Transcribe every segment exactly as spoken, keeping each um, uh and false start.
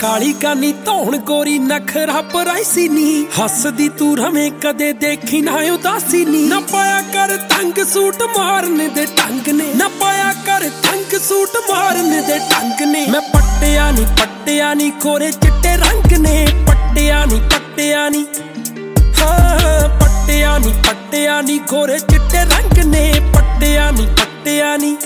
काली कानी धौन गोरी नखरा पराइसी नी हसदी तू रवें कदे देखी ना उदासी नी ना पाया कर तंग सूट मारने दे ढंग ने ना पाया कर तंग सूट मारने दे ढंग ने मैं पट्टिया नी पट्टिया नी कोरे चिट्टे रंग ने पट्टिया नी पट्टिया नी हाँ पट्टिया नी पट्टिया नी कोरे चिट्टे रंग ने पट्टिया नी पट्टिया नी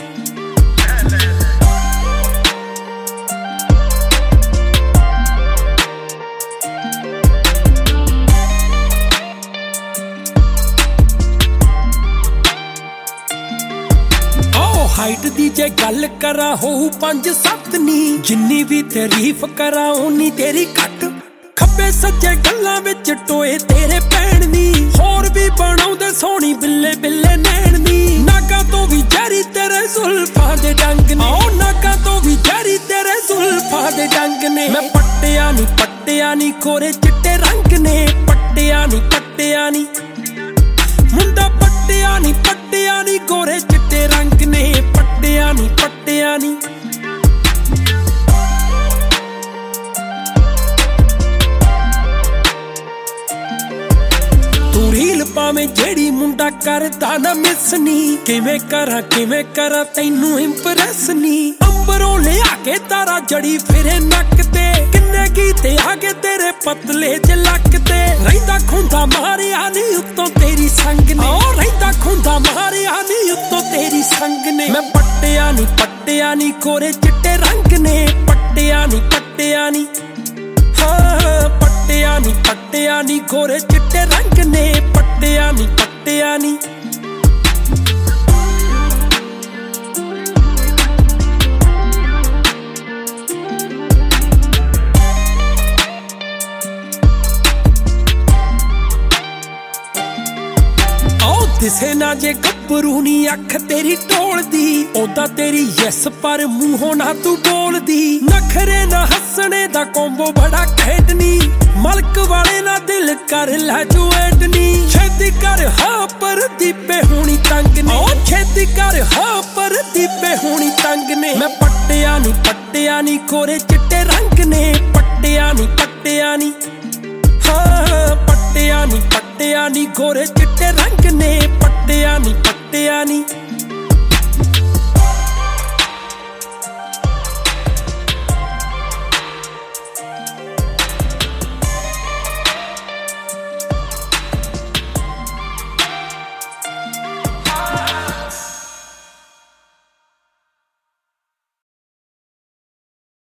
हाइट दी जे गल करा हो पंज सत्त नी जिन्नी भी तारीफ करा उन्नी तेरी घट खब्बे सज्जे गल्लां विच टोए तेरे भैण दी होर भी बनाउंदे सोहनी बिल्ले बिल्ले नैण दी नागा तो भी जहरी तेरे जुल्फां दे डंग ने ओ नागा तो भी जहरी तेरे जुल्फां दे डंग ने मैं पट्टिया नी पट्टिया नी कोरे चिट्टे रंग ने पट्टिया नी पट्टिया नी मुंडा पट्टिया नी पट्टिया नी कोरे चिट्टे रंग ने पट्टिया नी पट्टिया नी तू रील पावे जेड़ी मुंडा करदा ना मिस नी किवें करा किवें करा तैनू इंप्रेस नी अंबरों ले आके तारा जड़ी फिरे नक ते किन्ने गीते आगे तेरे पतले च लक ते रहिंदा खुंदा मारिया नी उत्तों तेरी संग ने ओ रहिंदा खुंदा मारिया नी उत्तों तेरी संग ने मैं पट्टिया नी पट्टिया नी कोरे चिट्टे रंग ने पट्टिया नी पट्टिया नी हाँ पट्टिया नी पट्टिया नी कोरे चिट्टे रंग ने पट्टिया नी पट्टिया नी दिसे ना जे गब्बरू नी अख तेरी टोल दी ओदा तेरी यस पर मूंहों ना तू बोल दी नखरे ना हसने दा कोंबो बड़ा खेडनी मलक वाले ना दिल कर लै जुएटनी छेती कर हाँ पर दीपे होनी तंग ने ओ छेती कर हाँ पर दीपे होनी तंग ने मैं पट्टिया नी पट्टिया नी कोरे चिट्टे रंग ने पट्टिया नी पट्टिया नी हाँ पट्टिया नी पट्टिया नी कोरे